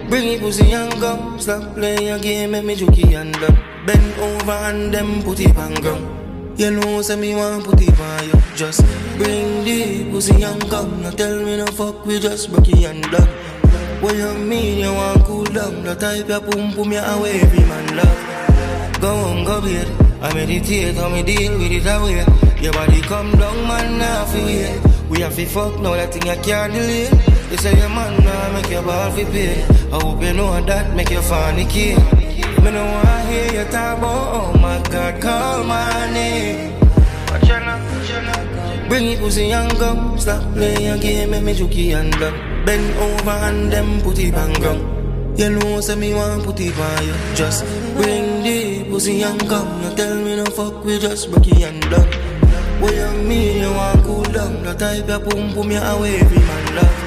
Bring it pussy and come. Stop playing your game, make me jokey and done. Bend over and them put it on ground. You know, say me want put it on you. Just bring the pussy and come. Now tell me no fuck, we just break it and done. What you mean you want cool down? The type ya pum pum ya away, every man love. Go on, go bed. I meditate, how me deal with it away. Your body come down, man, now feel it. We have to fuck now, that thing I can't delay. You say your man now make your ball fi pay. I hope you know that make you fornicate. Me no want hear you talk about, oh my God, call my name. Bring it pussy and come. Stop playing your game, make me jokey and done. Bend over and them put it on ground. You know, say me want put it on you. Just bring the pussy and come. Now tell me no fuck, we just break it and done. What you mean you want cool down? The type ya pum pum ya away, every man love.